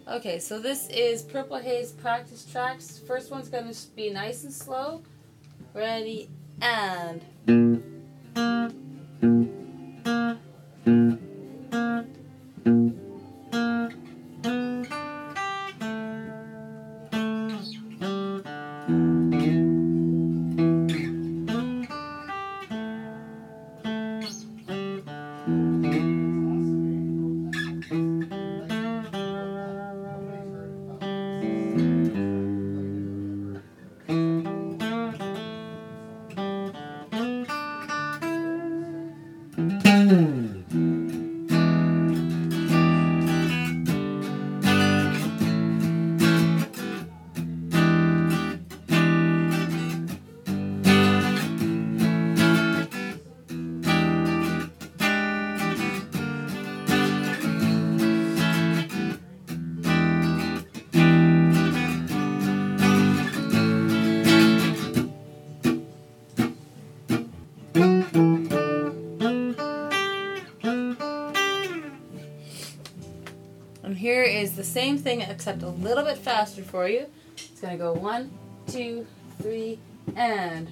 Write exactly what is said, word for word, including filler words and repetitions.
Okay, so this is Purple Haze practice tracks. First one's going to be nice and slow. Ready, and... And here is the same thing except a little bit faster for you. It's going to go one, two, three, and...